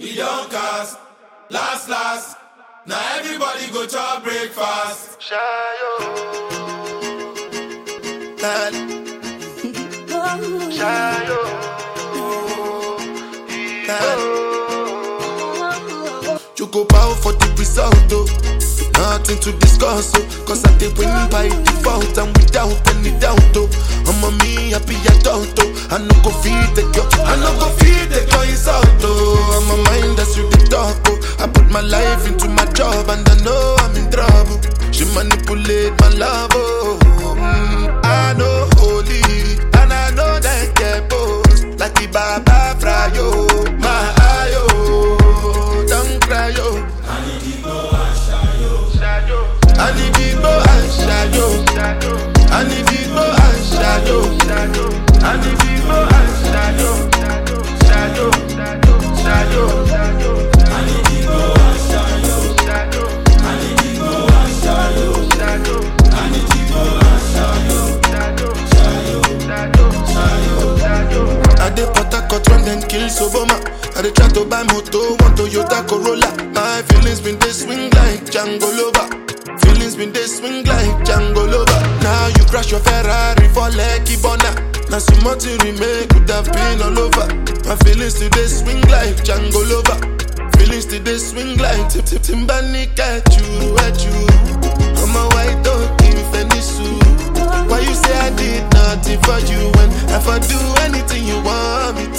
he don't cast. Last, now everybody go to breakfast. Shayo. Shayo. You go bow for the result, oh. Nothing to discuss, oh. Cause I did win by default and without any doubt, oh. I'm a me happy adult, oh. I no go feed the girl, I no go feed the girl insult, oh. I'm a mind that's you the talk, oh. I put my life into my job and I know I'm in trouble. She manipulate my love, oh. I know holy and I know that get boss. Like the Baba Frayo, my ayo, don't cry, yo. I need to go and shayo. I need to go and shayo. I need to go and shayo. I need to go and shayo. Shayo. I need to go and shayo. I need to go and shayo. I need to go and shayo. I dey Port Harcourt run then kill Soboma. I dey try to buy moto, one Toyota Corolla. My feelings been they swing like Django Lover. Feelings been they swing like Django Lover. Now you crash your Ferrari for Lucky Bona. Now some more to remake could have been all over. My feelings today swing like Django Lover. Feelings today swing like Timbani at you. I'm a white dog in Fenisu. Why you say I did nothing for you when if I do anything you want me